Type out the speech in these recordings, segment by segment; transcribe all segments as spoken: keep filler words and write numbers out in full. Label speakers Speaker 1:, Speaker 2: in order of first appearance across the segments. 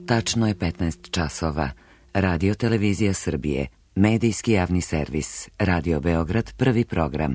Speaker 1: Tačno je petnaest časova. Radio Televizija Srbije, medijski javni servis, Radio Beograd, prvi program.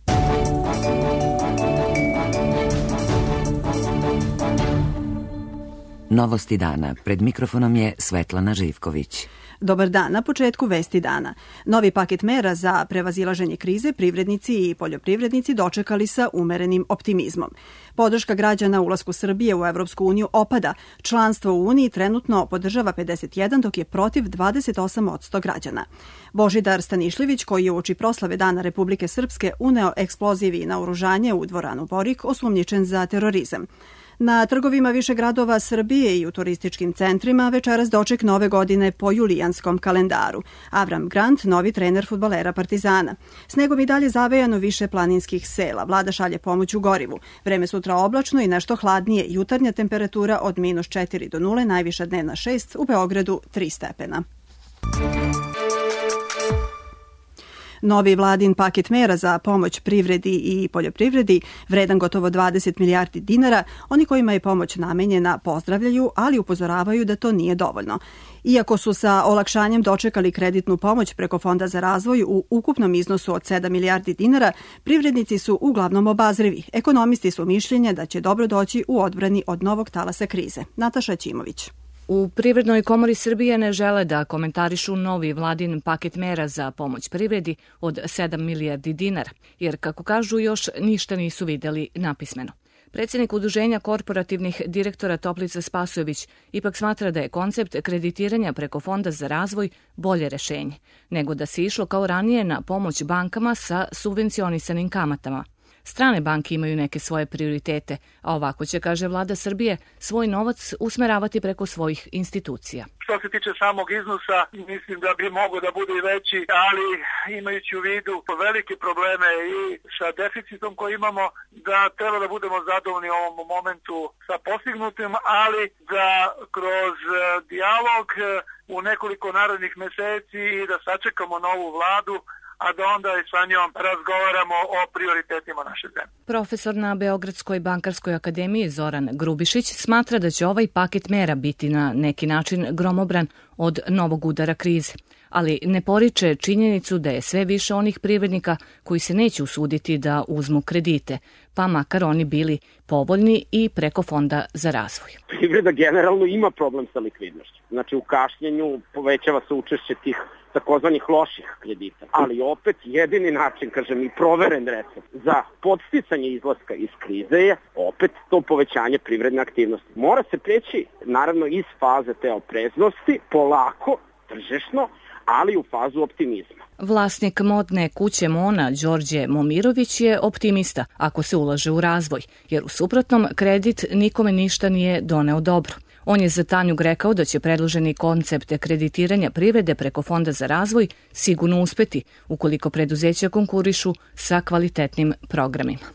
Speaker 1: Novosti dana. Pred mikrofonom je Svetlana Živković.
Speaker 2: Dobar dan. Na početku vesti dana. Novi paket mera za prevazilaženje krize privrednici i poljoprivrednici dočekali sa umerenim optimizmom. Podrška građana ulasku Srbije u Evropsku uniju opada. Članstvo u Uniji trenutno podržava pedeset jedan, dok je protiv dvadeset osam posto građana. Božidar Stanišljević, koji je uoči proslave Dana Republike Srpske uneo eksplozivi i naoružanje u dvoranu Borik, osumnjičen za terorizam. Na trgovima više gradova Srbije i u turističkim centrima večeras doček nove godine po julijanskom kalendaru. Avram Grant, novi trener fudbalera Partizana. Snegom i dalje zavejano više planinskih sela. Vlada šalje pomoć u gorivu. Vreme sutra oblačno i nešto hladnije. Jutarnja temperatura od minus četiri do nule, najviša dnevna šest, u Beogradu tri stepena. Novi vladin paket mera za pomoć privredi i poljoprivredi, vredan gotovo dvadeset milijardi dinara, oni kojima je pomoć namenjena pozdravljaju, ali upozoravaju da to nije dovoljno. Iako su sa olakšanjem dočekali kreditnu pomoć preko Fonda za razvoj u ukupnom iznosu od sedam milijardi dinara, privrednici su uglavnom obazrivi. Ekonomisti su mišljenja da će dobro doći u odbrani od novog talasa krize. Nataša Ćimović.
Speaker 3: U Privrednoj komori Srbije ne žele da komentarišu novi vladin paket mera za pomoć privredi od sedam milijardi dinara, jer, kako kažu, još ništa nisu videli napismeno. Predsjednik Udruženja korporativnih direktora Toplica Spasojević ipak smatra da je koncept kreditiranja preko Fonda za razvoj bolje rešenje, nego da se išlo kao ranije na pomoć bankama sa subvencionisanim kamatama. Strane banke imaju neke svoje prioritete, a ovako će, kaže vlada Srbije, svoj novac usmeravati preko svojih institucija.
Speaker 4: Što se tiče samog iznosa, mislim da bi mogao da bude i veći, ali imajući u vidu velike probleme i sa deficitom koji imamo, da treba da budemo zadovoljni u ovom momentu sa postignutim, ali da kroz dijalog u nekoliko narednih meseci i da sačekamo novu vladu, a da onda i sa njom razgovaramo o prioritetima naše zemlje.
Speaker 3: Profesor na Beogradskoj bankarskoj akademiji Zoran Grubišić smatra da će ovaj paket mera biti na neki način gromobran od novog udara krize, ali ne poriče činjenicu da je sve više onih privrednika koji se neće usuditi da uzmu kredite, pa makar oni bili povoljni i preko Fonda za razvoj.
Speaker 5: Privreda generalno ima problem sa likvidnošću. Znači u kašnjenju povećava se učešće tih takozvanih loših kredita. Ali opet jedini način, kažem, i proveren recept za podsticanje izlaska iz krize je opet to povećanje privredne aktivnosti. Mora se preći, naravno, iz faze te opreznosti, polako, tržišno, ali u fazu optimizma.
Speaker 3: Vlasnik modne kuće Mona, Đorđe Momirović, je optimista ako se ulaže u razvoj, jer u suprotnom kredit nikome ništa nije doneo dobro. On je za Tanjug rekao da će predloženi koncept kreditiranja privrede preko Fonda za razvoj sigurno uspeti ukoliko preduzeća konkurišu sa kvalitetnim programima.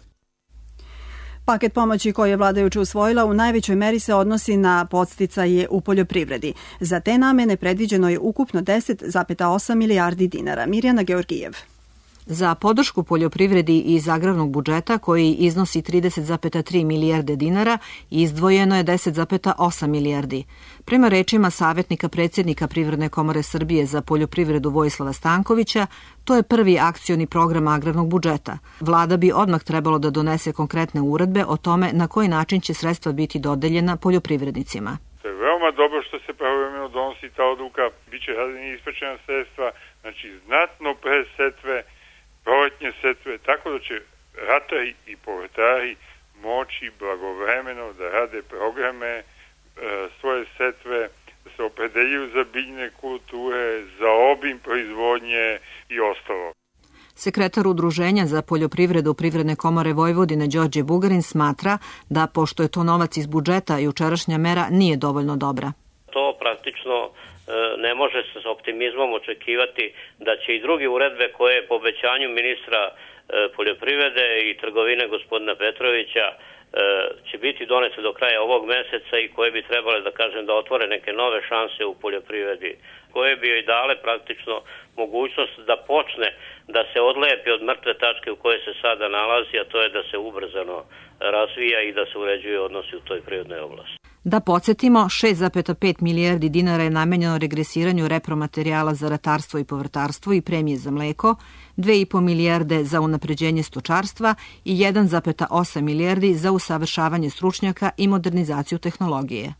Speaker 2: Paket pomoći koji je vlada juče usvojila u najvećoj meri se odnosi na podsticaje u poljoprivredi. Za te namene predviđeno je ukupno deset zarez osam milijardi dinara. Mirjana Georgijev.
Speaker 6: Za podršku poljoprivredi iz agrarnog budžeta, koji iznosi trideset zarez tri milijarde dinara, izdvojeno je deset zarez osam milijardi. Prema rečima savjetnika predsjednika Privredne komore Srbije za poljoprivredu Vojislava Stankovića, to je prvi akcioni program agrarnog budžeta. Vlada bi odmah trebalo da donese konkretne uredbe o tome na koji način će sredstva biti dodeljena poljoprivrednicima.
Speaker 7: To je veoma dobro što se pravovremeno donosi ta odluka, biće radeni isplaćena sredstva, znači znatno pre setve, proletnje setve, tako da će ratari i povrtari moći blagovremeno da rade programe, e, svoje setve, da se opredeljuju za biljne kulture, za obim proizvodnje i ostalo.
Speaker 6: Sekretar Udruženja za poljoprivredu Privredne komore Vojvodine Đorđe Bugarin smatra da, pošto je to novac iz budžeta, jučerašnja mera nije dovoljno dobra.
Speaker 8: To praktično ne može se s optimizmom očekivati da će i druge uredbe koje po obećanju ministra poljoprivrede i trgovine gospodina Petrovića će biti donese do kraja ovog meseca i koje bi trebale, da kažem, da otvore neke nove šanse u poljoprivredi, koje bi joj dale praktično mogućnost da počne da se odlepi od mrtve tačke u kojoj se sada nalazi, a to je da se ubrzano razvija i da se uređuje odnosi u toj prirodnoj oblasti.
Speaker 6: Da podsjetimo, šest zarez pet milijardi dinara je namenjeno regresiranju repromaterijala za ratarstvo i povrtarstvo i premije za mleko, dve i po milijarde za unapređenje stočarstva i jedan zarez osam milijardi za usavršavanje stručnjaka i modernizaciju tehnologije.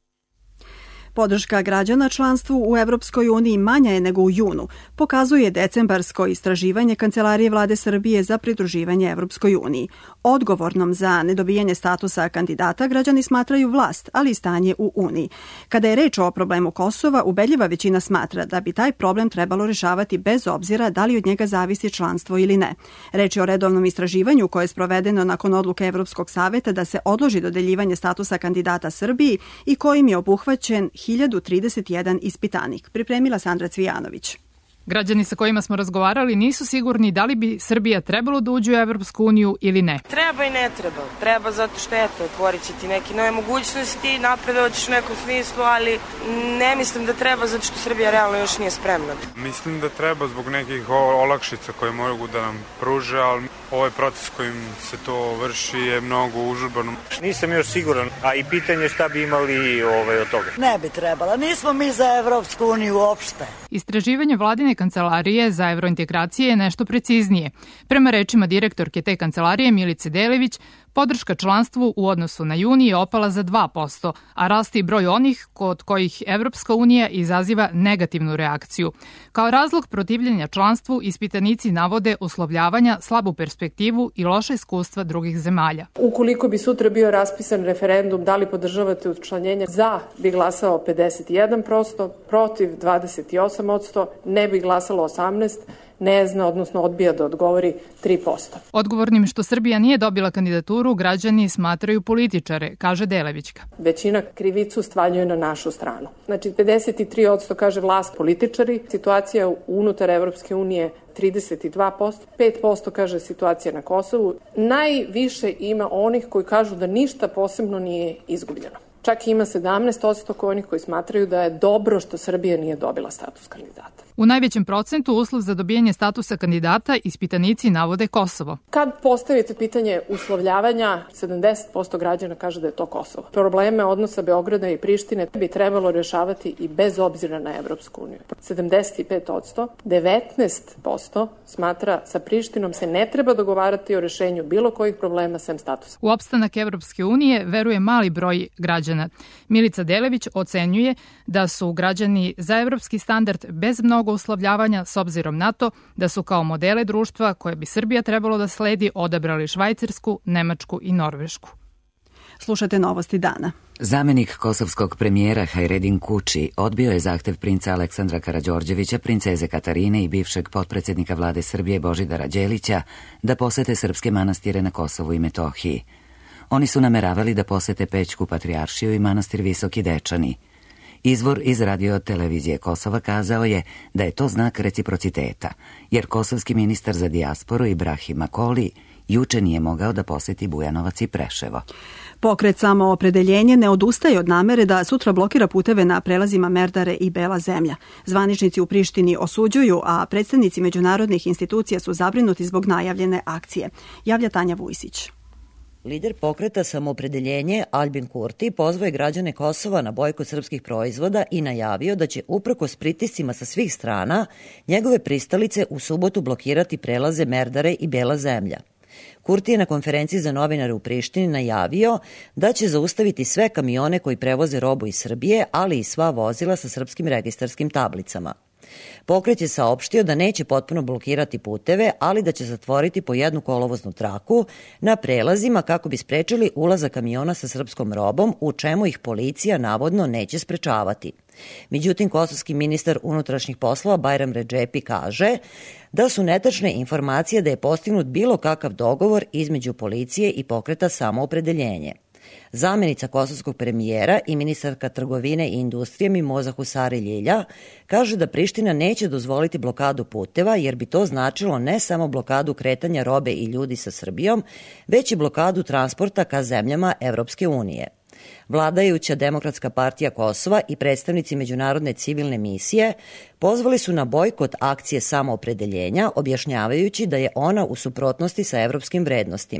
Speaker 2: Podrška građana članstvu u Evropskoj uniji manja je nego u junu, pokazuje decembarsko istraživanje Kancelarije Vlade Srbije za pridruživanje Evropskoj uniji. Odgovornom za nedobijanje statusa kandidata građani smatraju vlast, ali i stanje u Uniji. Kada je reč o problemu Kosova, ubedljiva većina smatra da bi taj problem trebalo rešavati bez obzira da li od njega zavisi članstvo ili ne. Reč je o redovnom istraživanju koje je sprovedeno nakon odluke Evropskog saveta da se odloži dodeljivanje statusa kandidata Srbiji i kojim je obuhvaćen hiljadu trideset jedan ispitanik. Pripremila Sandra Cvijanović.
Speaker 9: Građani sa kojima smo razgovarali nisu sigurni da li bi Srbija trebalo da uđe u Evropsku uniju ili ne.
Speaker 10: Treba i ne treba. Treba zato što eto, otvorit će ti neke nove mogućnosti, napredovaćeš u nekom smislu, ali ne mislim da treba zato što Srbija realno još nije spremna.
Speaker 11: Mislim da treba zbog nekih olakšica koje mogu da nam pruže, ali ovaj proces kojim se to vrši je mnogo užurban.
Speaker 12: Nisam još siguran, a i pitanje šta bi imali ovaj, od toga.
Speaker 13: Ne bi trebala. Nismo mi za Evropsku uniju uopšte.
Speaker 9: Istraživanje vladine kancelarije za evrointegracije je nešto preciznije. Prema rečima direktorke te kancelarije Milice Delević, podrška članstvu u odnosu na juni je opala za dva posto, a raste i broj onih kod kojih Evropska unija izaziva negativnu reakciju. Kao razlog protivljenja članstvu ispitanici navode uslovljavanja, slabu perspektivu i loše iskustva drugih zemalja.
Speaker 14: Ukoliko bi sutra bio raspisan referendum da li podržavate učlanjenje, za bi glasao pedeset jedan posto, protiv dvadeset osam posto, ne bi glasalo osamnaest posto, ne zna, odnosno odbija da odgovori tri posto.
Speaker 9: Odgovornim što Srbija nije dobila kandidaturu, građani smatraju političare, kaže Delevićka.
Speaker 14: Većina krivicu stvaljuje na našu stranu. Znači, pedeset tri posto kaže vlast političari, situacija unutar Evropske unije trideset dva posto, pet posto kaže situacija na Kosovu. Najviše ima onih koji kažu da ništa posebno nije izgubljeno. Čak ima sedamnaest posto onih koji smatraju da je dobro što Srbija nije dobila status kandidata.
Speaker 9: U najvećem procentu uslov za dobijanje statusa kandidata ispitanici navode Kosovo.
Speaker 14: Kad postavite pitanje uslovljavanja, sedamdeset posto građana kaže da je to Kosovo. Probleme odnosa Beograda i Prištine bi trebalo rješavati i bez obzira na Evropsku uniju. sedamdeset pet posto, devetnaest posto smatra sa Prištinom se ne treba dogovarati o rešenju bilo kojih problema sem statusa.
Speaker 9: U opstanak Evropske unije veruje mali broj građana. Milica Delević ocenjuje da su građani za evropski standard bez mnogo uslovljavanja s obzirom na to da su kao modele društva koje bi Srbija trebalo da sledi odabrali Švajcarsku, Nemačku i Norvešku.
Speaker 2: Slušate novosti dana.
Speaker 1: Zamenik kosovskog premijera Hajredin Kuči odbio je zahtev princa Aleksandra Karađorđevića, princeze Katarine i bivšeg potpredsjednika vlade Srbije Božidara Đelića da posete srpske manastire na Kosovu i Metohiji. Oni su nameravali da posete Pećku patrijaršiju i manastir Visoki Dečani. Izvor iz radio televizije Kosova kazao je da je to znak reciprociteta, jer kosovski ministar za dijasporu Ibrahim Akoli juče nije mogao da poseti Bujanovac i Preševo.
Speaker 2: Pokret Samoopredeljenje ne odustaje od namere da sutra blokira puteve na prelazima Merdare i Bela zemlja. Zvaničnici u Prištini osuđuju, a predstavnici međunarodnih institucija su zabrinuti zbog najavljene akcije. Javlja Tanja Vujsić.
Speaker 15: Lider pokreta Samoopredeljenje Albin Kurti pozvao je građane Kosova na bojkot srpskih proizvoda i najavio da će uprkos pritiscima sa svih strana njegove pristalice u subotu blokirati prelaze Merdare i Bela zemlja. Kurti je na konferenciji za novinare u Prištini najavio da će zaustaviti sve kamione koji prevoze robu iz Srbije, ali i sva vozila sa srpskim registarskim tablicama. Pokret je saopštio da neće potpuno blokirati puteve, ali da će zatvoriti po jednu kolovoznu traku na prelazima kako bi sprečili ulazak kamiona sa srpskom robom, u čemu ih policija navodno neće sprečavati. Međutim, kosovski ministar unutrašnjih poslova Bajram Redžepi kaže da su netačne informacije da je postignut bilo kakav dogovor između policije i pokreta Samoopredeljenje. Zamenica kosovskog premijera i ministarka trgovine i industrije Mimoza Husari Ljilja kaže da Priština neće dozvoliti blokadu puteva jer bi to značilo ne samo blokadu kretanja robe i ljudi sa Srbijom, već i blokadu transporta ka zemljama Evropske unije. Vladajuća Demokratska partija Kosova i predstavnici međunarodne civilne misije pozvali su na bojkot akcije Samoopredeljenja, objašnjavajući da je ona u suprotnosti sa evropskim vrednostima.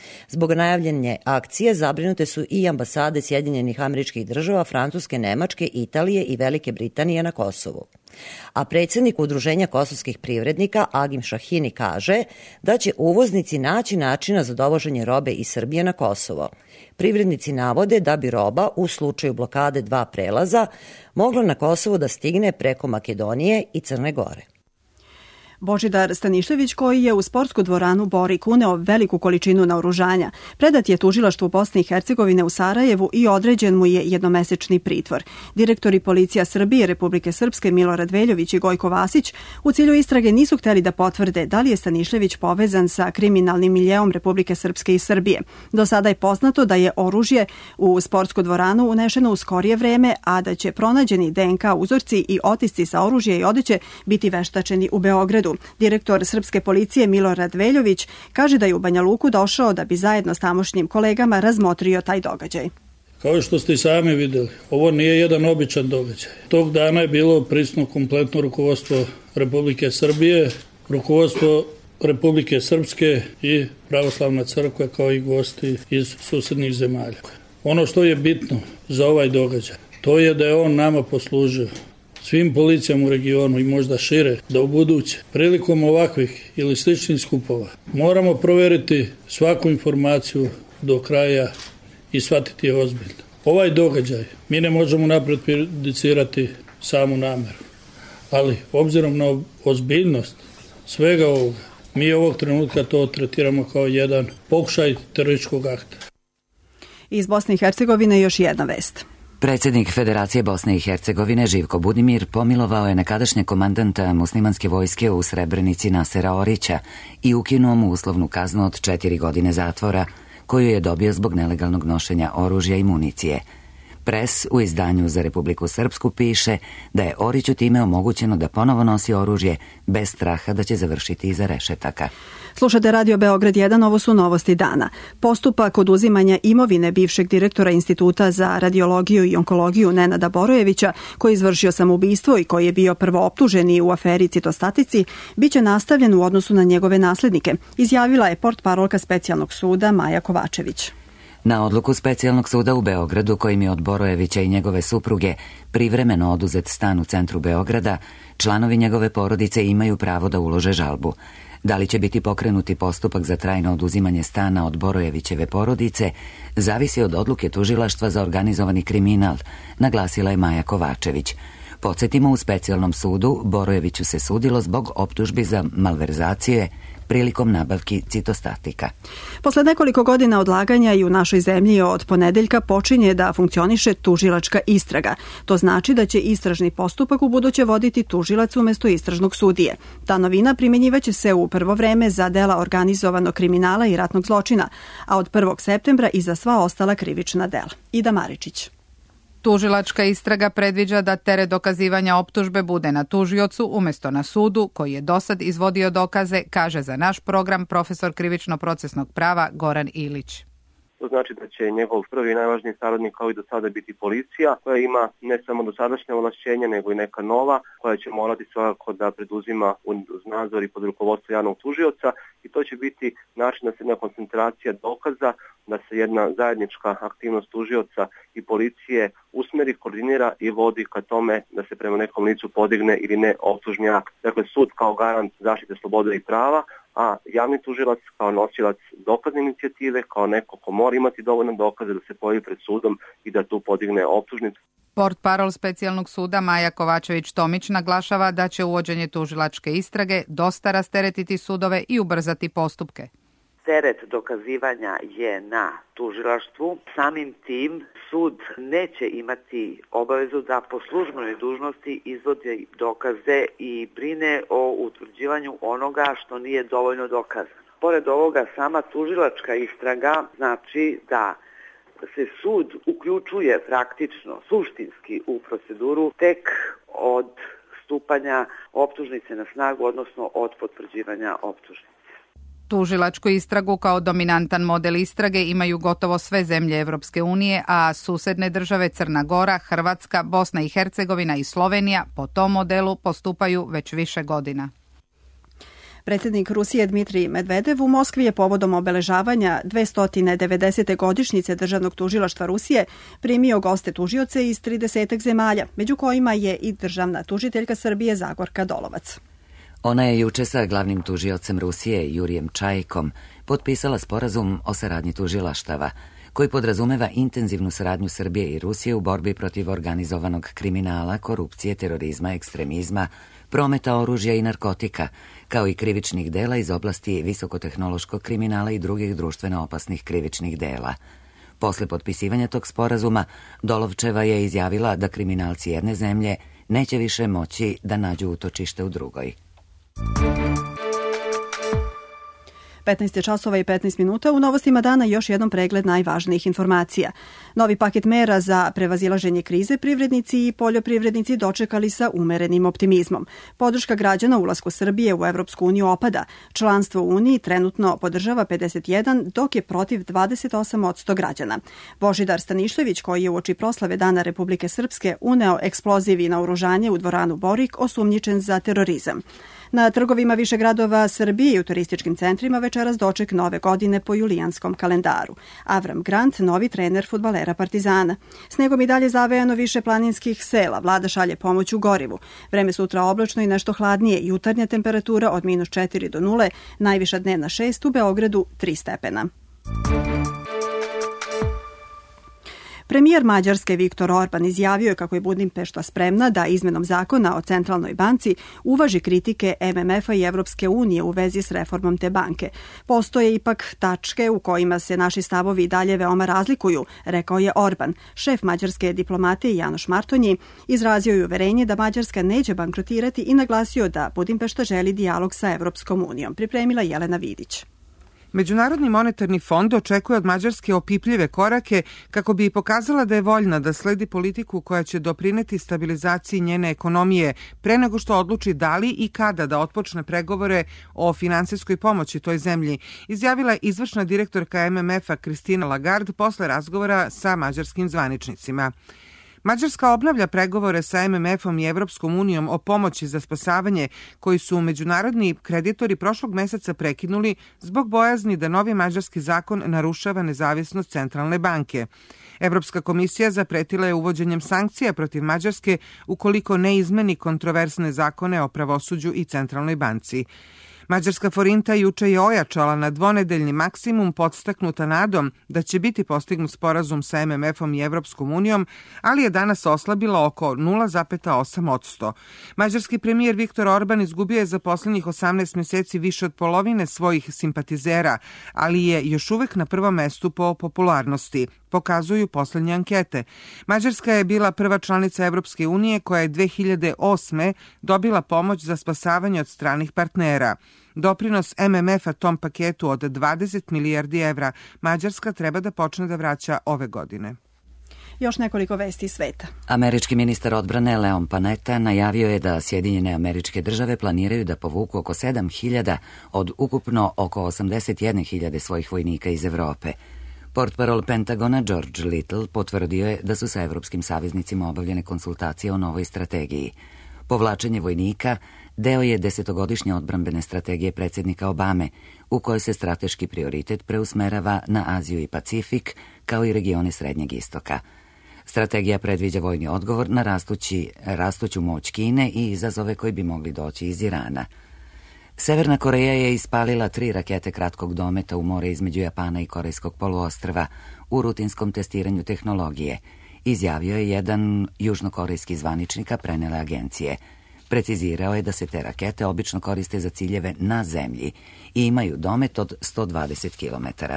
Speaker 15: Zbog najavljene akcije zabrinute su i ambasade Sjedinjenih Američkih Država, Francuske, Nemačke, Italije i Velike Britanije na Kosovu. A predsjednik Udruženja kosovskih privrednika Agim Šahini kaže da će uvoznici naći načina za dovoženje robe iz Srbije na Kosovo. Privrednici navode da bi roba u slučaju blokade dva prelaza mogla na Kosovo da stigne preko Makedonije i Crne Gore.
Speaker 2: Božidar Stanišević, koji je u sportsku dvoranu Borik uneo veliku količinu naoružanja, predat je tužilaštvu Bosne i Hercegovine u Sarajevu i određen mu je jednomesečni pritvor. Direktori policija Srbije, Republike Srpske Milorad Veljović i Gojko Vasić u cilju istrage nisu hteli da potvrde da li je Stanišević povezan sa kriminalnim miljeom Republike Srpske i Srbije. Do sada je poznato da je oružje u sportsku dvoranu unešeno u skorije vreme, a da će pronađeni D N K uzorci i otisci sa oružja i odeće biti veštačeni u Beogradu. Direktor srpske policije Milorad Veljović kaže da je u Banja Luku došao da bi zajedno s tamošnjim kolegama razmotrio taj događaj.
Speaker 16: Kao što ste i sami vidjeli, ovo nije jedan običan događaj. Tog dana je bilo prisutno kompletno rukovodstvo Republike Srbije, rukovodstvo Republike Srpske i Pravoslavna crkva kao i gosti iz susednih zemalja. Ono što je bitno za ovaj događaj, to je da je on nama poslužio, svim policijama u regionu i možda šire, da u buduće, prilikom ovakvih ili sličnih skupova, moramo proveriti svaku informaciju do kraja i shvatiti je ozbiljno. Ovaj događaj, mi ne možemo napred prejudicirati samu nameru, ali obzirom na ozbiljnost svega ovoga, mi ovog trenutka to tretiramo kao jedan pokušaj terorističkog akta.
Speaker 2: Iz Bosne i Hercegovine još jedna vest.
Speaker 1: Predsjednik Federacije Bosne i Hercegovine Živko Budimir pomilovao je nekadašnjeg komandanta muslimanske vojske u Srebrenici Nasera Orića i ukinuo mu uslovnu kaznu od četiri godine zatvora, koju je dobio zbog nelegalnog nošenja oružja i municije. Pres u izdanju za Republiku Srpsku piše da je Oriću time omogućeno da ponovo nosi oružje bez straha da će završiti iza rešetaka.
Speaker 2: Slušate Radio Beograd jedan, ovo su novosti dana. Postupak oduzimanja imovine bivšeg direktora Instituta za radiologiju i onkologiju Nenada Borojevića, koji je izvršio samoubistvo i koji je bio prvo optuženi u aferi Citostatici, biće nastavljen u odnosu na njegove naslednike, izjavila je portparolka Specijalnog suda Maja Kovačević.
Speaker 1: Na odluku Specijalnog suda u Beogradu, kojim je od Borojevića i njegove supruge privremeno oduzet stan u centru Beograda, članovi njegove porodice imaju pravo da ulože žalbu. Da li će biti pokrenuti postupak za trajno oduzimanje stana od Borojevićeve porodice, zavisi od odluke tužilaštva za organizovani kriminal, naglasila je Maja Kovačević. Podsjetimo, u Specijalnom sudu Borojeviću se sudilo zbog optužbi za malverzacije prilikom nabavki citostatika.
Speaker 2: Posle nekoliko godina odlaganja i u našoj zemlji od ponedeljka počinje da funkcioniše tužilačka istraga. To znači da će istražni postupak u buduće voditi tužilac umjesto istražnog sudije. Ta novina primjenjivaće se u prvo vreme za dela organizovanog kriminala i ratnog zločina, a od prvog septembra i za sva ostala krivična dela. Ida Maričić.
Speaker 17: Tužilačka istraga predviđa da teret dokazivanja optužbe bude na tužiocu umjesto na sudu, koji je dosad izvodio dokaze, kaže za naš program profesor krivično-procesnog prava Goran Ilić.
Speaker 18: To znači da će njegov prvi i najvažniji saradnik kao i do sada biti policija, koja ima ne samo dosadašnje ovlašćenja, nego i neka nova, koja će morati svakako da preduzima uz nadzor i pod rukovodstvo javnog tužioca, i to će biti način da se jedna koncentracija dokaza, da se jedna zajednička aktivnost tužioca i policije usmeri, koordinira i vodi ka tome da se prema nekom licu podigne ili ne optužni akt. Dakle, sud kao garant zaštite slobode i prava, a javni tužilac kao nosilac dokazne inicijative, kao neko ko mora imati dovoljno dokaza da se pojavi pred sudom i da tu podigne optužnicu.
Speaker 17: Portparol Specijalnog suda Maja Kovačević-Tomić naglašava da će uvođenje tužilačke istrage dosta rasteretiti sudove i ubrzati postupke.
Speaker 19: Teret dokazivanja je na tužilaštvu. Samim tim sud neće imati obavezu da po službenoj dužnosti izvodi dokaze i brine o utvrđivanju onoga što nije dovoljno dokazano. Pored ovoga, sama tužilačka istraga znači da se sud uključuje praktično suštinski u proceduru tek od stupanja optužnice na snagu, odnosno od potvrđivanja optužnice.
Speaker 17: Tužilačku istragu kao dominantan model istrage imaju gotovo sve zemlje Evropske unije, a susedne države Crna Gora, Hrvatska, Bosna i Hercegovina i Slovenija po tom modelu postupaju već više godina.
Speaker 2: Predsjednik Rusije Dmitrij Medvedev u Moskvi je povodom obeležavanja dvesta devedesete godišnjice Državnog tužilaštva Rusije primio goste tužioce iz tridesetak zemalja, među kojima je i državna tužiteljka Srbije Zagorka Dolovac.
Speaker 1: Ona je juče sa glavnim tužiocem Rusije Jurijem Čajkom potpisala sporazum o saradnji tužilaštava, koji podrazumeva intenzivnu saradnju Srbije i Rusije u borbi protiv organizovanog kriminala, korupcije, terorizma, ekstremizma, prometa oružja i narkotika, kao i krivičnih dela iz oblasti visokotehnološkog kriminala i drugih društveno opasnih krivičnih dela. Posle potpisivanja tog sporazuma, Dolovčeva je izjavila da kriminalci jedne zemlje neće više moći da nađu utočište u drugoj.
Speaker 2: petnaest je časova i petnaest minuta. U novostima dana još jednom pregled najvažnijih informacija. Novi paket mera za prevazilaženje krize privrednici i poljoprivrednici dočekali sa umerenim optimizmom. Podrška građana ulasku Srbije u Evropsku uniju opada. Članstvo u Uniji trenutno podržava pedeset jedan, dok je protiv dvadeset osam posto građana. Božidar Stanišljević, koji je uoči proslave Dana Republike Srpske uneo eksploziv i naoružanje u dvoranu Borik, osumnjičen za terorizam. Na trgovima više gradova Srbije i u turističkim centrima večeras doček nove godine po julijanskom kalendaru. Avram Grant, novi trener fudbalera Partizana. Snegom i dalje zavejano više planinskih sela. Vlada šalje pomoć u gorivu. Vreme sutra oblačno i nešto hladnije. Jutarnja temperatura od minus četiri do nule, najviša dnevna šest, u Beogradu tri stepena. Premijer Mađarske Viktor Orban izjavio je kako je Budimpešta spremna da izmenom zakona o centralnoj banci uvaži kritike M M F-a i Evropske unije u vezi s reformom te banke. Postoje ipak tačke u kojima se naši stavovi dalje veoma razlikuju, rekao je Orban. Šef mađarske diplomatije Janoš Martonji izrazio je uverenje da Mađarska neće bankrotirati i naglasio da Budimpešta želi dijalog sa Evropskom unijom. Pripremila Jelena Vidić.
Speaker 20: Međunarodni monetarni fond očekuje od Mađarske opipljive korake kako bi pokazala da je voljna da sledi politiku koja će doprineti stabilizaciji njene ekonomije pre nego što odluči da li i kada da otpočne pregovore o finansijskoj pomoći toj zemlji, izjavila izvršna direktorka M M F-a Christine Lagarde posle razgovora sa mađarskim zvaničnicima. Mađarska obnavlja pregovore sa M M F-om i Evropskom unijom o pomoći za spasavanje koji su međunarodni kreditori prošlog meseca prekinuli zbog bojazni da novi mađarski zakon narušava nezavisnost centralne banke. Evropska komisija zapretila je uvođenjem sankcija protiv Mađarske ukoliko ne izmeni kontroversne zakone o pravosuđu i centralnoj banci. Mađarska forinta juče je ojačala na dvonedeljni maksimum podstaknuta nadom da će biti postignut sporazum sa M M F-om i Evropskom unijom, ali je danas oslabila oko nula zarez osam posto. Mađarski premijer Viktor Orban izgubio je za poslednjih osamnaest meseci više od polovine svojih simpatizera, ali je još uvek na prvom mestu po popularnosti, pokazuju poslednje ankete. Mađarska je bila prva članica Evropske unije koja je dve hiljade osme dobila pomoć za spasavanje od stranih partnera. Doprinos M M F-a tom paketu od dvadeset milijardi evra Mađarska treba da počne da vraća ove godine.
Speaker 2: Još nekoliko vesti iz sveta.
Speaker 1: Američki ministar odbrane Leon Panetta najavio je da Sjedinjene Američke Države planiraju da povuku oko sedam hiljada od ukupno oko osamdeset jedne hiljade svojih vojnika iz Evrope. Portparol Pentagona George Little potvrdio je da su sa evropskim saveznicima obavljene konsultacije o novoj strategiji. Povlačenje vojnika deo je desetogodišnje odbrambene strategije predsjednika Obame, u kojoj se strateški prioritet preusmerava na Aziju i Pacifik, kao i regione Srednjeg istoka. Strategija predviđa vojni odgovor na rastući, rastuću moć Kine i izazove koji bi mogli doći iz Irana. Severna Koreja je ispalila tri rakete kratkog dometa u more između Japana i Korejskog poluostrva u rutinskom testiranju tehnologije, izjavio je jedan južnokorejski zvaničnika prenele agencije. Precizirao je da se te rakete obično koriste za ciljeve na zemlji i imaju domet od sto dvadeset kilometara.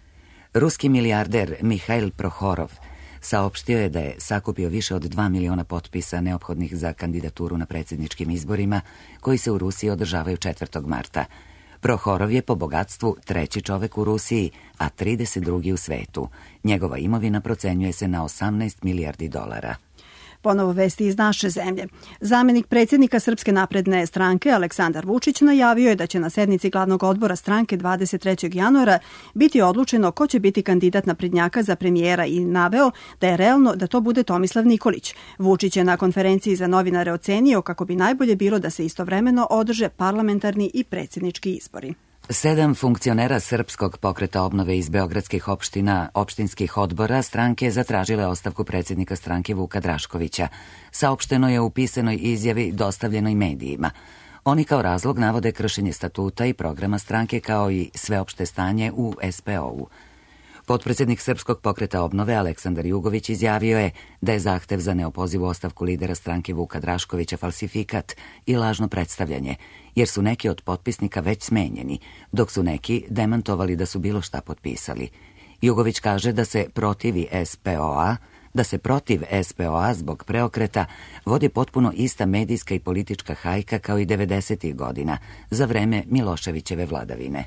Speaker 1: Ruski milijarder Mihail Prohorov saopštio je da je sakupio više od dva miliona potpisa neophodnih za kandidaturu na predsjedničkim izborima koji se u Rusiji održavaju četvrtog marta. Prohorov je po bogatstvu treći čovek u Rusiji, a trideset drugi u svetu. Njegova imovina procenjuje se na osamnaest milijardi dolara.
Speaker 2: Ponovo vesti iz naše zemlje. Zamenik predsjednika Srpske napredne stranke Aleksandar Vučić najavio je da će na sednici glavnog odbora stranke dvadeset trećeg januara biti odlučeno ko će biti kandidat naprednjaka za premijera i naveo da je realno da to bude Tomislav Nikolić. Vučić je na konferenciji za novinare ocenio kako bi najbolje bilo da se istovremeno održe parlamentarni i predsjednički izbori.
Speaker 1: Sedam funkcionera Srpskog pokreta obnove iz beogradskih opština, opštinskih odbora stranke zatražile ostavku predsjednika stranke Vuka Draškovića. Saopšteno je u pisanoj izjavi dostavljenoj medijima. Oni kao razlog navode kršenje statuta i programa stranke kao i sveopšte stanje u es pe o-u. Potpredsjednik Srpskog pokreta obnove Aleksandar Jugović izjavio je da je zahtev za neopozivu ostavku lidera stranke Vuka Draškovića falsifikat i lažno predstavljanje, jer su neki od potpisnika već smenjeni, dok su neki demantovali da su bilo šta potpisali. Jugović kaže da se protivi es pe o-a, da se protiv es pe o-a zbog preokreta vodi potpuno ista medijska i politička hajka kao i devedesetih godina, za vreme Miloševićeve vladavine.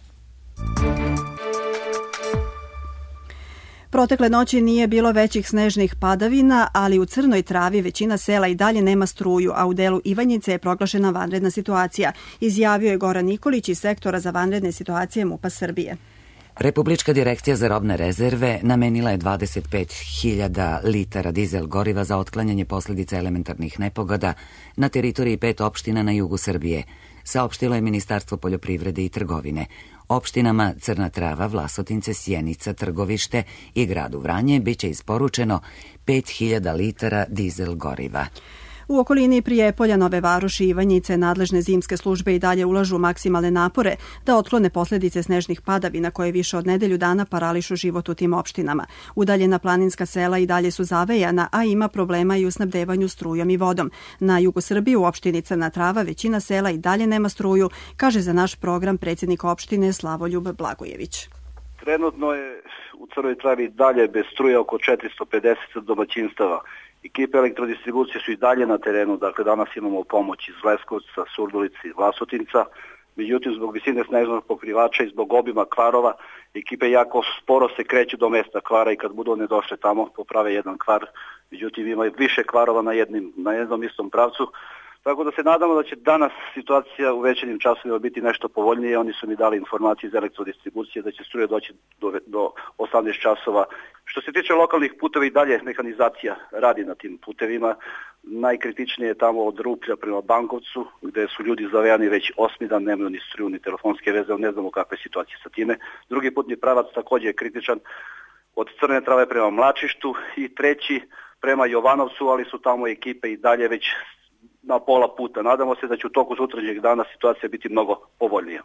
Speaker 2: Protekle noći nije bilo većih snežnih padavina, ali u Crnoj Travi većina sela i dalje nema struju, a u delu Ivanjice je proglašena vanredna situacija, izjavio je Goran Nikolić iz sektora za vanredne situacije MUP-a Srbije.
Speaker 1: Republička direkcija za robne rezerve namenila je dvadeset pet hiljada litara dizel goriva za otklanjanje posljedica elementarnih nepogoda na teritoriji pet opština na jugu Srbije, saopštilo je Ministarstvo poljoprivrede i trgovine. Opštinama Crna Trava, Vlasotince, Sjenica, Trgovište i gradu Vranje biće isporučeno pet hiljada litara dizel goriva.
Speaker 2: U okolini Prijepolja, Nove Varoši i Ivanjice nadležne zimske službe i dalje ulažu maksimalne napore da otklone posljedice snežnih padavina koje više od nedelju dana parališu život u tim opštinama. Udaljena planinska sela i dalje su zavejana, a ima problema i u snabdevanju strujom i vodom. Na jugu Srbije u opštini Crna Trava većina sela i dalje nema struju, kaže za naš program predsjednik opštine Slavoljub Blagojević.
Speaker 21: Trenutno je u Crnoj Travi dalje bez struje oko četiristo pedeset domaćinstava. Ekipe elektrodistribucije su i dalje na terenu, dakle danas imamo pomoć iz Leskovca, Surdulice i Vlasotinca. Međutim, zbog visine snežnog pokrivača i zbog obima kvarova, ekipe jako sporo se kreću do mesta kvara i kad budu one došle tamo poprave jedan kvar. Međutim, ima više kvarova na, jednim, na jednom istom pravcu. Tako da se nadamo da će danas situacija u večernjim časovima biti nešto povoljnije. Oni su mi dali informacije iz elektrodistribucije da će struje doći do, do osamnaest časova. Što se tiče lokalnih puteva i dalje mehanizacija radi na tim putevima. Najkritičnije je tamo od Ruplja prema Bankovcu, gde su ljudi zavejani već osmi dan, nemaju ni struju ni telefonske veze, ne znamo kakve situacije sa time. Drugi putni pravac također je kritičan od Crne Trave prema Mlačištu i treći prema Jovanovcu, ali su tamo ekipe i dalje već na pola puta. Nadamo se da će u toku sutrašnjeg dana situacija biti mnogo povoljnija.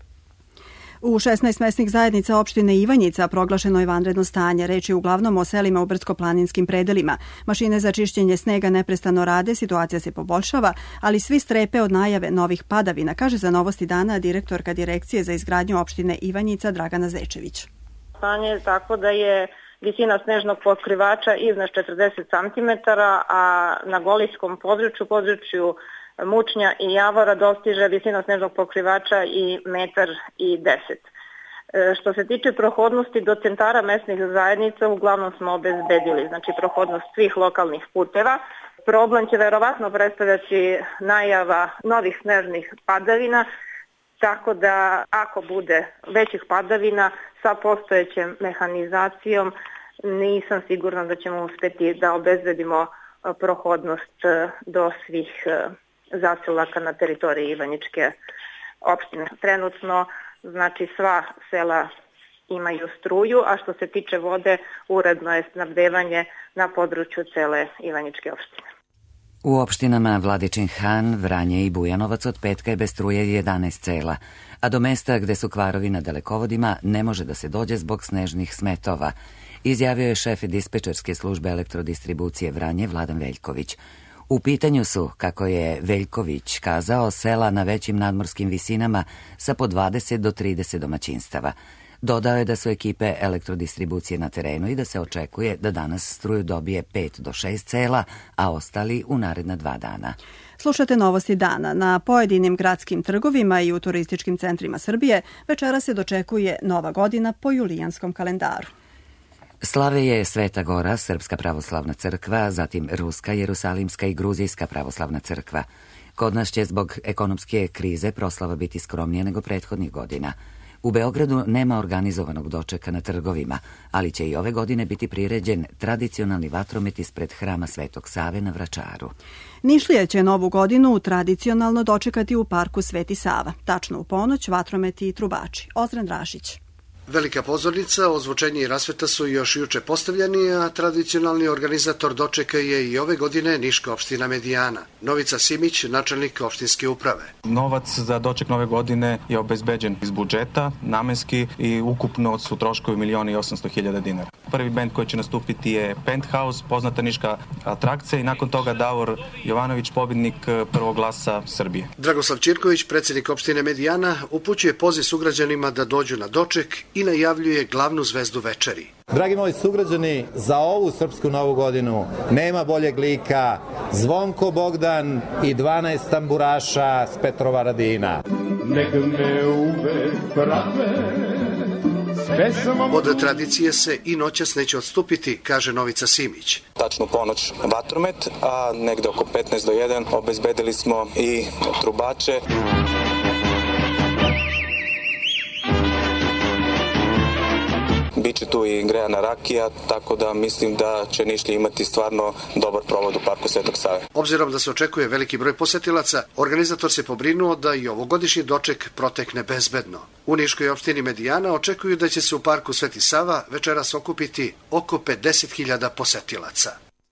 Speaker 2: U šesnaest mesnih zajednica opštine Ivanjica proglašeno je vanredno stanje. Reč je uglavnom o selima u brdsko-planinskim predelima. Mašine za čišćenje snega neprestano rade, situacija se poboljšava, ali svi strepe od najave novih padavina, kaže za Novosti dana direktorka Direkcije za izgradnju opštine Ivanjica Dragana Zečević.
Speaker 22: Stanje je tako da je visina snežnog pokrivača iznad četrdeset centimetara, a na golijskom području, području Mučnja i Javora dostiže visina snežnog pokrivača i metar i deset. Što se tiče prohodnosti do centara mesnih zajednica, uglavnom smo obezbedili, znači prohodnost svih lokalnih puteva. Problem će verovatno predstavljati najava novih snežnih padavina, tako da ako bude većih padavina sa postojećem mehanizacijom, nisam sigurna da ćemo uspeti da obezbedimo prohodnost do svih zaselaka na teritoriji Ivanjičke opštine. Trenutno, znači, sva sela imaju struju, a što se tiče vode, uredno je snabdevanje na području cele Ivanjičke opštine.
Speaker 1: U opštinama Vladičin Han, Vranje i Bujanovac od petka je bez struje jedanaest sela, a do mesta gde su kvarovi na dalekovodima ne može da se dođe zbog snežnih smetova, izjavio je šef dispečerske službe elektrodistribucije Vranje Vladan Veljković. U pitanju su, kako je Veljković kazao, sela na većim nadmorskim visinama sa po dvadeset do trideset domaćinstava. Dodao je da su ekipe elektrodistribucije na terenu i da se očekuje da danas struju dobije pet do šest sela, a ostali u naredna dva dana.
Speaker 2: Slušate Novosti dana. Na pojedinim gradskim trgovima i u turističkim centrima Srbije večera se dočekuje Nova godina po julijanskom kalendaru.
Speaker 1: Slave je Sveta Gora, Srpska pravoslavna crkva, zatim Ruska, Jerusalimska i Gruzijska pravoslavna crkva. Kod nas će zbog ekonomske krize proslava biti skromnija nego prethodnih godina. U Beogradu nema organizovanog dočeka na trgovima, ali će i ove godine biti priređen tradicionalni vatromet ispred hrama Svetog Save na Vračaru.
Speaker 2: Nišlije će novu godinu tradicionalno dočekati u parku Sveti Sava. Tačno u ponoć vatrometi i trubači. Ozren Rašić.
Speaker 4: Velika pozornica, ozvučenje i rasveta su još juče postavljeni, a tradicionalni organizator dočeka je i ove godine Niška opština Medijana. Novica Simić, načelnik opštinske uprave.
Speaker 5: Novac za doček nove godine je obezbeđen iz budžeta, namenski, i ukupno su troškovi milion i osamsto hiljada dinara. Prvi bend koji će nastupiti je Penthouse, poznata niška atrakcija, i nakon toga Davor Jovanović, pobednik prvog glasa Srbije.
Speaker 4: Dragoslav Ćirković, predsjednik opštine Medijana, upućuje poziv sugrađanima da dođu na doček i najavljuje glavnu zvezdu večeri.
Speaker 23: Dragi moji sugrađani, za ovu srpsku novu godinu nema boljeg lika Zvonko Bogdan i dvanaest tamburaša s Petrovaradina. Nek me uvek prave.
Speaker 4: Od tradicije se i noćas neće odstupiti, kaže Novica Simić.
Speaker 5: Tačno ponoć vatromet, a negde oko petnaest do jedan obezbedili smo i trubače. Biće tu i grejana rakija, tako da mislim da će Nišlije imati stvarno dobar provod u parku Svetog Save.
Speaker 4: Obzirom da se očekuje veliki broj posetilaca, organizator se pobrinuo da i ovogodišnji doček protekne bezbedno. U Niškoj opštini Medijana očekuju da će se u parku Sveti Sava večeras okupiti oko pedeset hiljada posetilaca.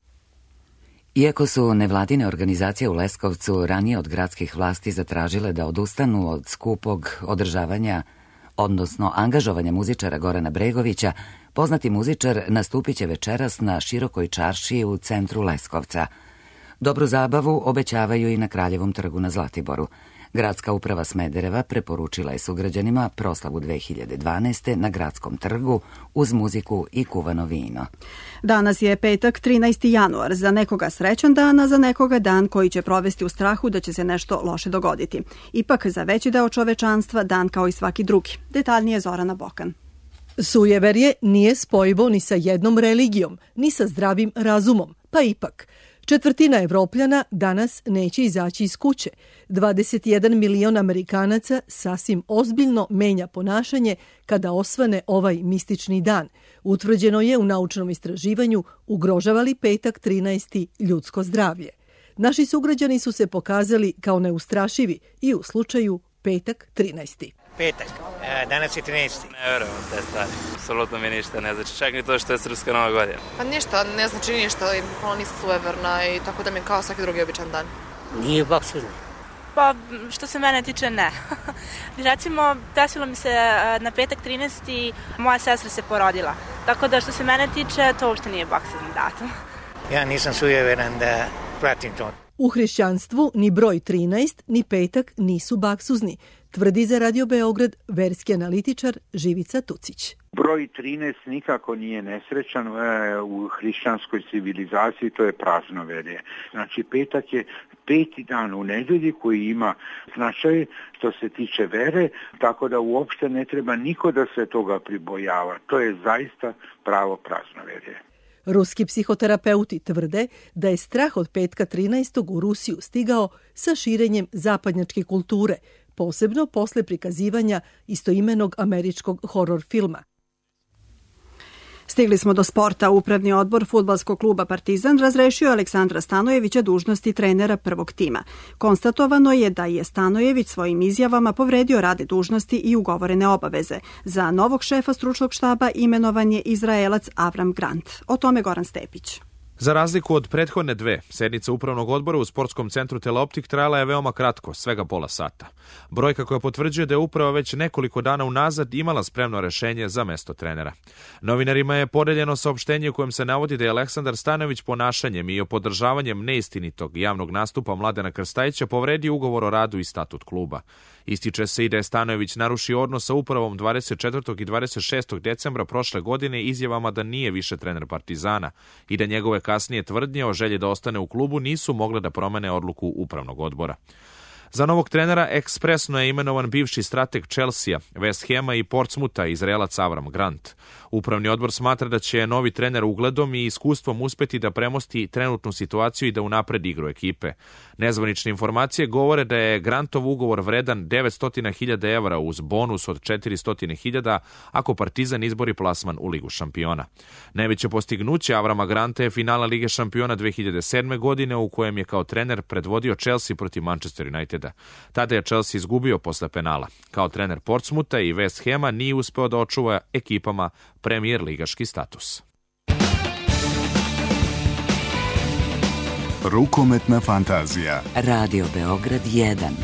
Speaker 1: Iako su nevladine organizacije u Leskovcu ranije od gradskih vlasti zatražile da odustanu od skupog održavanja, odnosno angažovanja muzičara Gorana Bregovića, poznati muzičar nastupit će večeras na širokoj čaršiji u centru Leskovca. Dobru zabavu obećavaju i na Kraljevom trgu na Zlatiboru. Gradska uprava Smedereva preporučila je sugrađanima proslavu dve hiljade dvanaeste. na Gradskom trgu uz muziku i kuvano vino.
Speaker 2: Danas je petak, trinaesti januar. Za nekoga srećan dan, a za nekoga dan koji će provesti u strahu da će se nešto loše dogoditi. Ipak za veći deo čovečanstva dan kao i svaki drugi. Detaljnije Zorana Bokan.
Speaker 24: Sujeverje nije spojivo ni sa jednom religijom, ni sa zdravim razumom, pa ipak. Četvrtina Evropljana danas neće izaći iz kuće. dvadeset jedan milion Amerikanaca sasvim ozbiljno menja ponašanje kada osvane ovaj mistični dan. Utvrđeno je u naučnom istraživanju ugrožava li petak trinaesti ljudsko zdravlje. Naši sugrađani su se pokazali kao neustrašivi i u slučaju petak trinaesti.
Speaker 25: Petak, danas je trinaesti.
Speaker 26: Ne verujem te stvari, apsolutno mi ništa ne znači, čak i to što je srpska nova godina.
Speaker 27: Pa ništa, ne znači ništa, ono nisam sujeverna i tako da mi je kao svaki drugi običan dan.
Speaker 25: Nije baksuzno.
Speaker 28: Pa što se mene tiče ne. Recimo, desilo mi se na petak trinaesti. moja sestra se porodila, tako da što se mene tiče to uopšte nije baksuzni datum.
Speaker 25: Ja nisam sujeveran da pratim to.
Speaker 24: U hrišćanstvu ni broj trinaest ni petak nisu baksuzni, tvrdi za Radio Beograd verski analitičar Živica Tucić.
Speaker 29: Broj trinaest nikako nije nesrećan u hrišćanskoj civilizaciji, to je praznoverje. Znači petak je peti dan u nedelji koji ima značaj što se tiče vere, tako da uopšte ne treba niko da se toga pribojava. To je zaista pravo praznoverje.
Speaker 24: Ruski psihoterapeuti tvrde da je strah od petka trinaestog u Rusiju stigao sa širenjem zapadnjačke kulture, posebno posle prikazivanja istoimenog američkog horor filma.
Speaker 2: Stigli smo do sporta. Upravni odbor fudbalskog kluba Partizan razrešio Aleksandra Stanojevića dužnosti trenera prvog tima. Konstatovano je da je Stanojević svojim izjavama povredio rade dužnosti i ugovorene obaveze. Za novog šefa stručnog štaba imenovan je Izraelac Avram Grant. O tome Goran Stepić.
Speaker 30: Za razliku od prethodne dve, sednica upravnog odbora u sportskom centru Teleoptik trajala je veoma kratko, svega pola sata. Brojka koja potvrđuje da je uprava već nekoliko dana unazad imala spremno rešenje za mesto trenera. Novinarima je podeljeno saopštenje u kojem se navodi da je Aleksandar Stanojević ponašanjem i opodržavanjem neistinitog javnog nastupa Mladena Krstajića povredio ugovor o radu i statut kluba. Ističe se i da je Stanojević narušio odnos sa upravom dvadeset četvrtog i dvadeset šestog decembra prošle godine izjavama da nije više trener Partizana i da njegove kasnije tvrdnje o želji da ostane u klubu nisu mogle da promene odluku upravnog odbora. Za novog trenera ekspresno je imenovan bivši strateg Chelsea, West Hama i Portsmoutha Izraelac Avram Grant. Upravni odbor smatra da će novi trener ugledom i iskustvom uspeti da premosti trenutnu situaciju i da unapredi igru ekipe. Nezvanične informacije govore da je Grantov ugovor vredan devetsto hiljada evra uz bonus od četiristo hiljada ako Partizan izbori plasman u Ligu šampiona. Najveće postignuće Avrama Granta je finala Lige šampiona dve hiljade sedme. godine u kojem je kao trener predvodio Chelsea protiv Manchester Uniteda. Tada je Chelsea izgubio posle penala. Kao trener Portsmoutha i West Hama nije uspeo da očuva ekipama premijer ligaški status.
Speaker 3: Rukometna fantazija.
Speaker 1: Radio Beograd jedan.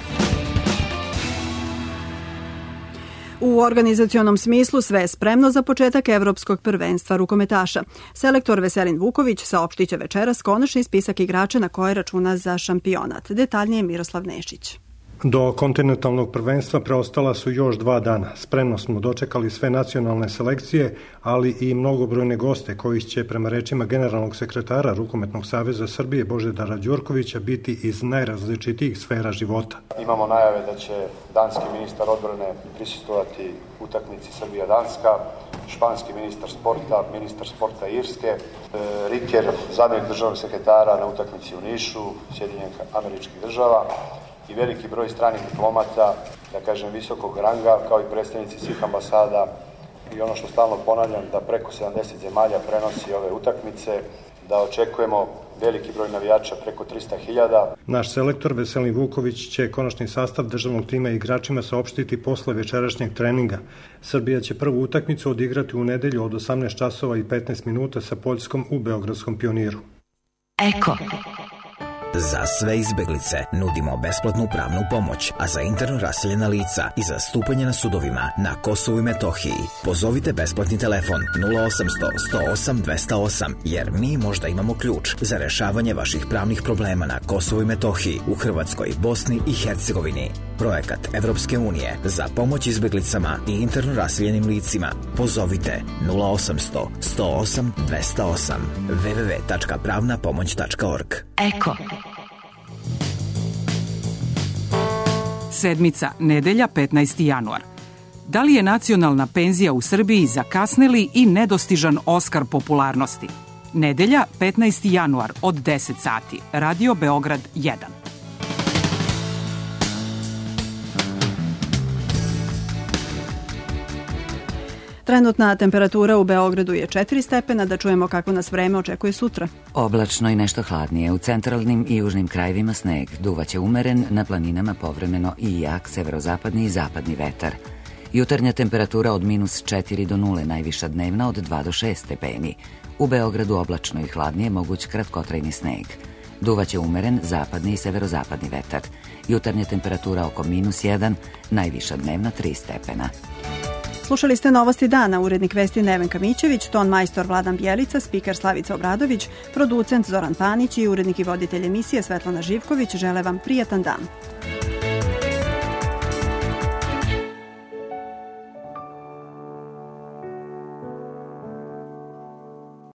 Speaker 2: U organizacionom smislu sve je spremno za početak Evropskog prvenstva rukometaša. Selektor Veselin Vuković saopštiće večeras konačni spisak igrača na koje računa za šampionat. Detaljnije Miroslav Nešić.
Speaker 6: Do kontinentalnog prvenstva preostala su još dva dana. Spremno smo dočekali sve nacionalne selekcije, ali i mnogobrojne goste koji će, prema rečima generalnog sekretara Rukometnog saveza Srbije Božidara Đurkovića, biti iz najrazličitijih sfera života.
Speaker 7: Imamo najave da će danski ministar odbrane prisustvovati utakmici Srbija-Danska, španski ministar sporta, ministar sporta Irske, Riker, zamjenik državnog sekretara na utakmici u Nišu, Sjedinjenih Američkih Država, i veliki broj stranih diplomata, da kažem visokog ranga, kao i predstavnici svih ambasada, i ono što stalno ponavljam, da preko sedamdeset zemalja prenosi ove utakmice, da očekujemo veliki broj navijača, preko trista hiljada.
Speaker 6: Naš selektor Veselin Vuković će konačni sastav državnog tima i igračima saopštiti posle večerašnjeg treninga. Srbija će prvu utakmicu odigrati u nedelju od osamnaest časova i petnaest minuta sa Poljskom u Beogradskom Pioniru.
Speaker 8: Eko. Za sve izbeglice nudimo besplatnu pravnu pomoć, a za interno raseljena lica i za stupanje na sudovima na Kosovu i Metohiji pozovite besplatni telefon nula osamsto sto osam dvesta osam, jer mi možda imamo ključ za rešavanje vaših pravnih problema na Kosovu i Metohiji, u Hrvatskoj, Bosni i Hercegovini. Projekat Evropske unije za pomoć izbeglicama i interno raseljenim licima. Pozovite nula osamsto sto osam dvesta osam w w w tačka pravna pomoć tačka org. Eko.
Speaker 9: Sedmica, nedelja, petnaesti januar. Da li je nacionalna penzija u Srbiji zakasneli i nedostižan Oskar popularnosti? Nedelja, petnaesti januar od deset sati. Radio Beograd jedan.
Speaker 2: Trenutna temperatura u Beogradu je četiri stepena, da čujemo kako nas vreme očekuje sutra.
Speaker 1: Oblačno i nešto hladnije. U centralnim i južnim krajevima sneg. Duvaće umeren, na planinama povremeno i jak severozapadni i zapadni vetar. Jutarnja temperatura od minus četiri do nule, najviša dnevna od dva do šest stepeni. U Beogradu oblačno i hladnije, moguć kratkotrajni sneg. Duvaće umeren, zapadni i severozapadni vetar. Jutarnja temperatura oko minus jedan, najviša dnevna tri stepena.
Speaker 2: Slušali ste Novosti dana, urednik vesti Nevenka Mićević, ton majstor Vladan Bjelica, spiker Slavica Obradović, producent Zoran Panić i urednik i voditelj emisije Svetlana Živković. Žele vam prijatan dan.